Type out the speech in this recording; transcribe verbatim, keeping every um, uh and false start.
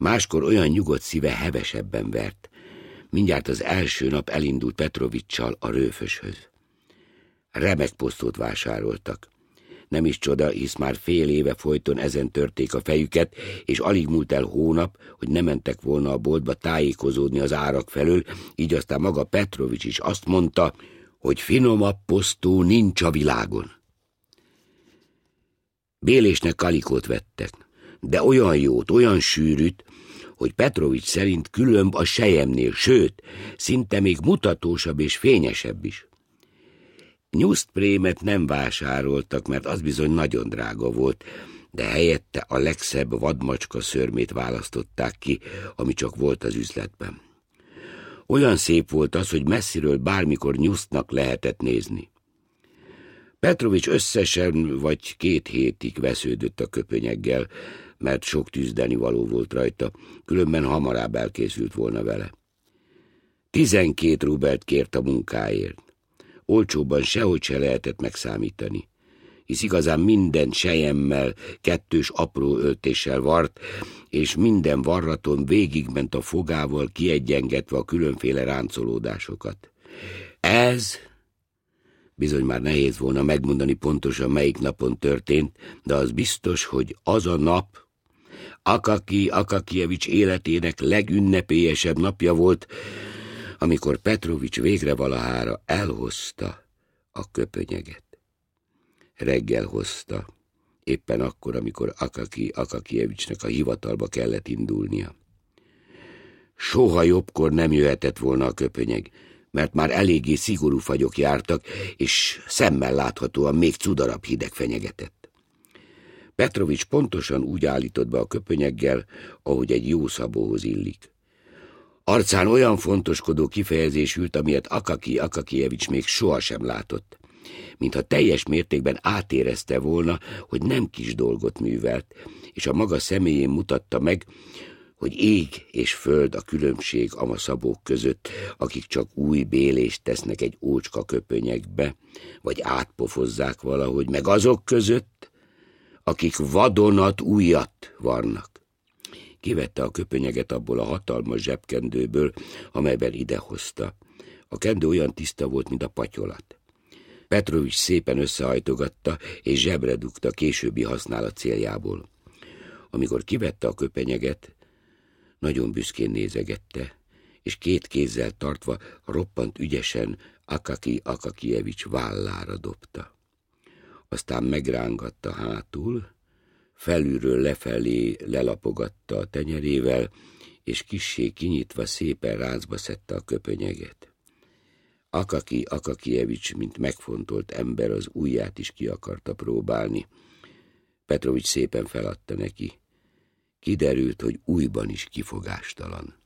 Máskor olyan nyugodt szíve hevesebben vert. Mindjárt az első nap elindult Petrovics-sal a rőföshöz. Remek posztót vásároltak. Nem is csoda, hisz már fél éve folyton ezen törték a fejüket, és alig múlt el hónap, hogy ne mentek volna a boltba tájékozódni az árak felől, így aztán maga Petrovics is azt mondta, hogy finomabb posztó nincs a világon. Bélésnek kalikót vettek, de olyan jót, olyan sűrűt, hogy Petrovics szerint különb a selyemnél, sőt, szinte még mutatósabb és fényesebb is. Nyusztprémet nem vásároltak, mert az bizony nagyon drága volt, de helyette a legszebb vadmacska szörmét választották ki, ami csak volt az üzletben. Olyan szép volt az, hogy messziről bármikor nyusztnak lehetett nézni. Petrovics összesen vagy két hétig vesződött a köpönyeggel, mert sok tűzdeni való volt rajta, különben hamarabb elkészült volna vele. Tizenkét rubelt kért a munkáért. Olcsóbban sehogy se lehetett megszámítani, hisz igazán minden selyemmel, kettős apró öltéssel vart, és minden varraton végigment a fogával kiegyengetve a különféle ráncolódásokat. Ez, bizony már nehéz volna megmondani pontosan melyik napon történt, de az biztos, hogy az a nap Akaki Akakievics életének legünnepélyesebb napja volt, amikor Petrovics végre valahára elhozta a köpönyeget. Reggel hozta, éppen akkor, amikor Akaki Akakievicsnek a hivatalba kellett indulnia. Soha jobbkor nem jöhetett volna a köpönyeg, mert már eléggé szigorú fagyok jártak, és szemmel láthatóan még cudarabb hideg fenyegetett. Petrovics pontosan úgy állított be a köpönyeggel, ahogy egy jó szabóhoz illik. Arcán olyan fontoskodó kifejezés ült, amilyet Akaki Akakievics még sohasem látott, mintha teljes mértékben átérezte volna, hogy nem kis dolgot művelt, és a maga személyén mutatta meg, hogy ég és föld a különbség ama szabók között, akik csak új bélést tesznek egy ócska köpönyegbe, vagy átpofozzák valahogy, meg azok között, akik vadonat újat varnak. Kivette a köpönyeget abból a hatalmas zsebkendőből, amelyben idehozta. A kendő olyan tiszta volt, mint a patyolat. Petrovics szépen összehajtogatta, és zsebre dugta későbbi használat céljából. Amikor kivette a köpenyeget, nagyon büszkén nézegette, és két kézzel tartva roppant ügyesen Akaki Akakievics vállára dobta. Aztán megrángatta hátul, felülről lefelé lelapogatta a tenyerével, és kissé kinyitva szépen ráncba szedte a köpönyeget. Akaki Akakievics, mint megfontolt ember, az ujját is ki akarta próbálni. Petrovics szépen feladta neki. Kiderült, hogy ujjban is kifogástalan.